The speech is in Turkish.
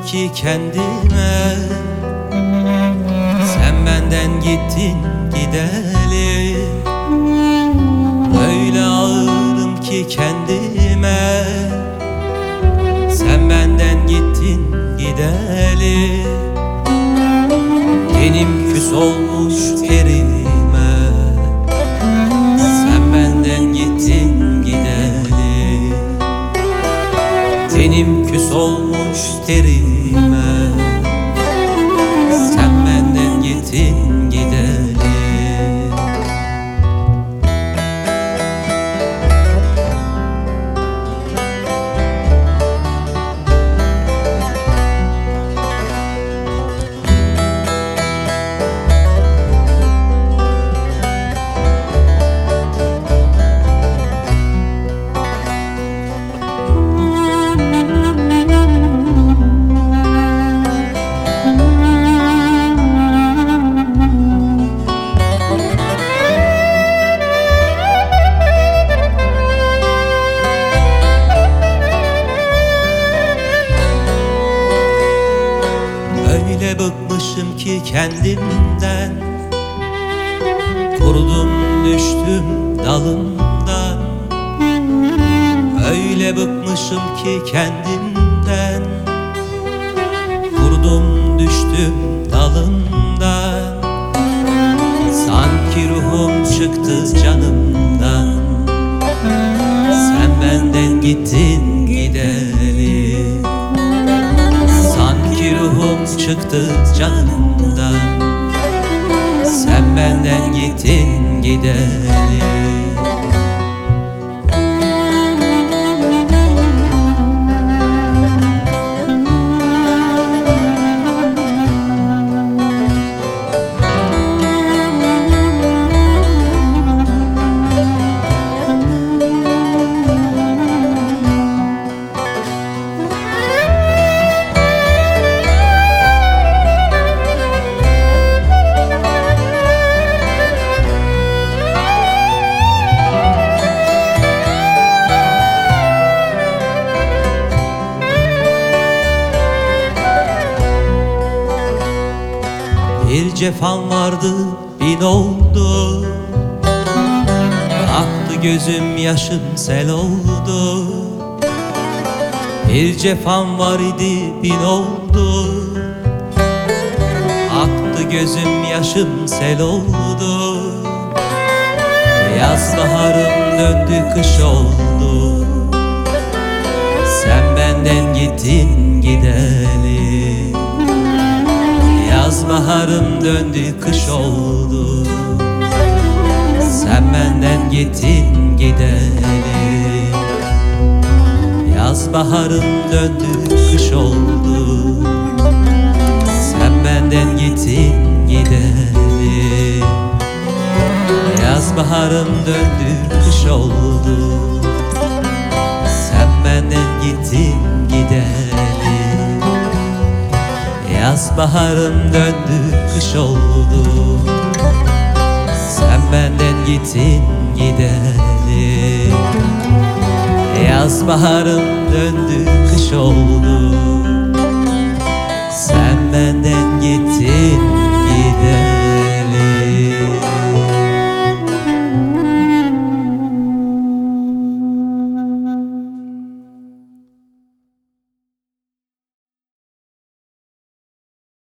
ki kendime, sen benden gittin gideli. Öyle ağırım ki kendime, sen benden gittin gideli. Benim küs olmuş terime, sen benden gittin gideli. Benim küs olmuş terime, sen benden gittin gideli. Öyle bıkmışım ki kendimden, kurudum düştüm dalımdan. Öyle bıkmışım ki kendimden, kurudum düştüm dalımdan. Sanki ruhum çıktı canımdan, sen benden gittin gideli. Sanki ruhum çıktı canımdan, sen benden gittin gideli. Bir cefam vardı, bin oldu. Aktı gözüm, yaşım sel oldu. Bir cefam var idi, bin oldu. Aktı gözüm, yaşım sel oldu. Yaz baharım döndü kış oldu, sen benden gittin gideli. Yaz baharım döndü kış oldu, sen benden gittin gideli. Yaz baharım döndü kış oldu, sen benden gittin gideli. Yaz baharım döndü kış oldu, sen benden gittin gideli. Yaz baharım döndü kış oldu, sen benden gittin gideli. Yaz baharım döndü kış oldu, sen benden gittin